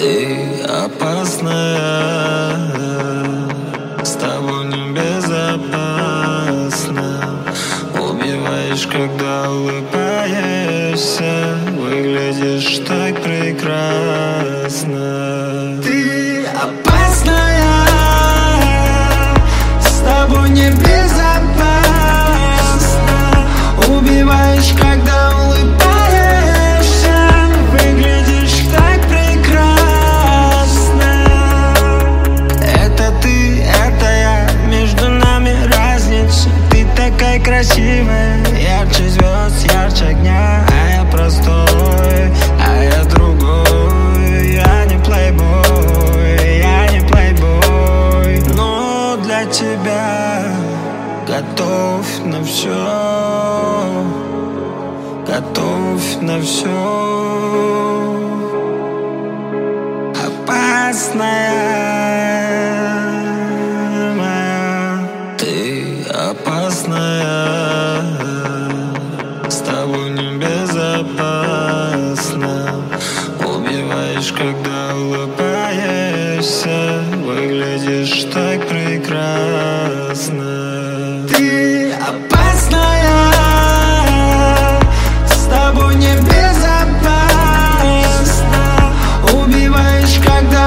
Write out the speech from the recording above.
Ты опасная, с тобой небезопасно. Убиваешь, когда улыбаешься, выглядишь так прекрасно. Ты опасная, с тобой небезопасно. Убиваешь, когда улыбаешься, выглядишь так прекрасно. Это ты, это я, между нами разница. Ты такая красивая, ярче звезд, ярче огня. А я простой, а я другой. Я не плейбой, я не плейбой, но для тебя готов на все, готов на все. Опасная моя, ты опасная, с тобой небезопасно. Убиваешь, когда улыбаешься, выглядишь так прекрасно. Ты опасная, с тобой небезопасно. Убиваешь, когда